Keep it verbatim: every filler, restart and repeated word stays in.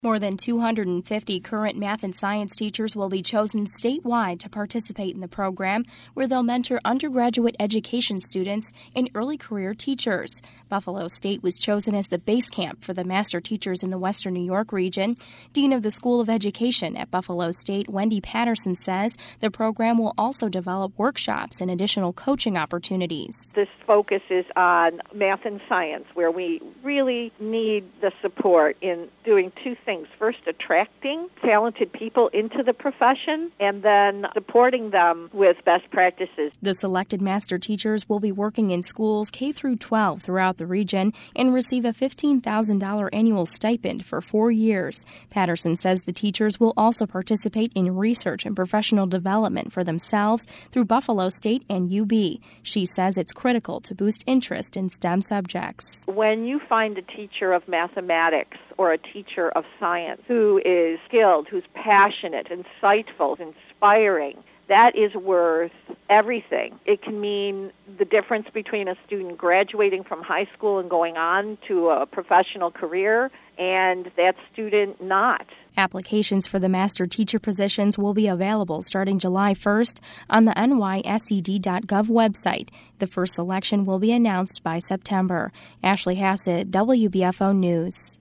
More than two hundred fifty current math and science teachers will be chosen statewide to participate in the program, where they'll mentor undergraduate education students and early career teachers. Buffalo State was chosen as the base camp for the master teachers in the Western New York region. Dean of the School of Education at Buffalo State, Wendy Patterson, says the program will also develop workshops and additional coaching opportunities. This focus is on math and science, where we really need the support in doing two things. First, attracting talented people into the profession, and then supporting them with best practices. The selected master teachers will be working in schools K through twelve throughout the region and receive a fifteen thousand dollars annual stipend for four years. Patterson says the teachers will also participate in research and professional development for themselves through Buffalo State and U B. She says it's critical to boost interest in STEM subjects. When you find a teacher of mathematics or a teacher of science who is skilled, who's passionate, insightful, inspiring, that is worth everything. It can mean the difference between a student graduating from high school and going on to a professional career and that student not. Applications for the master teacher positions will be available starting July first on the N Y S E D dot gov website. The first selection will be announced by September. Ashley Hassett, W B F O News.